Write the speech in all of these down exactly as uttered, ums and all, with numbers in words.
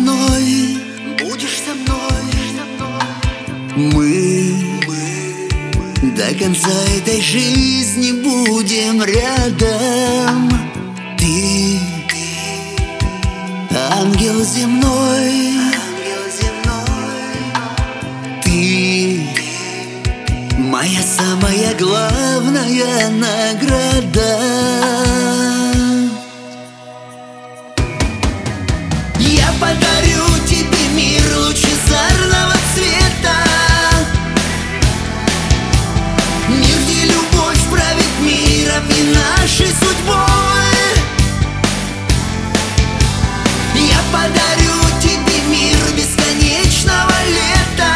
мной, будешь со мной. мы до конца этой жизни будем рядом. Ты ангел земной, ты моя самая главная награда. Я подарю тебе мир лучезарного цвета, мир, где любовь правит миром и нашей судьбой. Я подарю тебе мир бесконечного лета,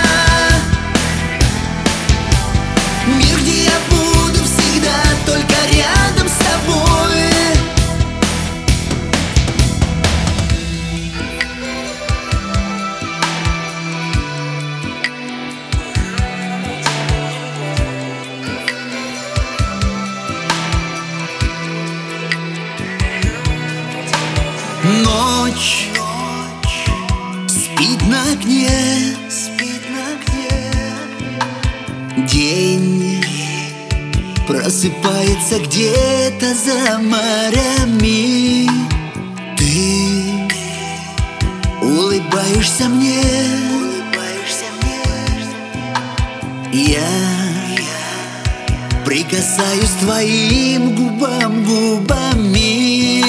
мир, где я буду всегда только рядом с тобой. Ночь спит на окне, Спит на окне. день просыпается где-то за морями. Ты улыбаешься мне, Улыбаешься мне. я прикасаюсь к твоим губам губами.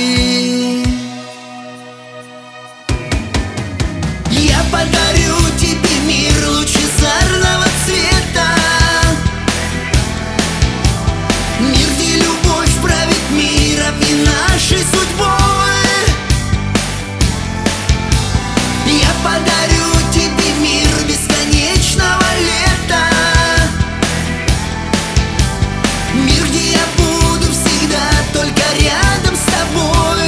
Я подарю тебе мир лучезарного цвета, мир, где любовь правит миром и нашей судьбой. Я подарю тебе мир бесконечного лета, мир, где я буду всегда только рядом с тобой.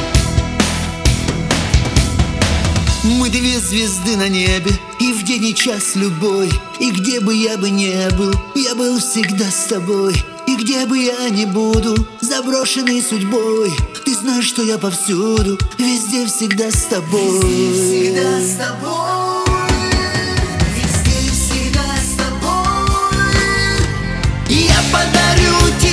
Мы две звезды на небе, и в день и час любой. И где бы я бы не был, я был всегда с тобой. И где бы я ни буду, заброшенный судьбой, ты знаешь, что я повсюду, везде всегда с тобой. Везде всегда с тобой. Везде всегда с тобой. Я подарю тебе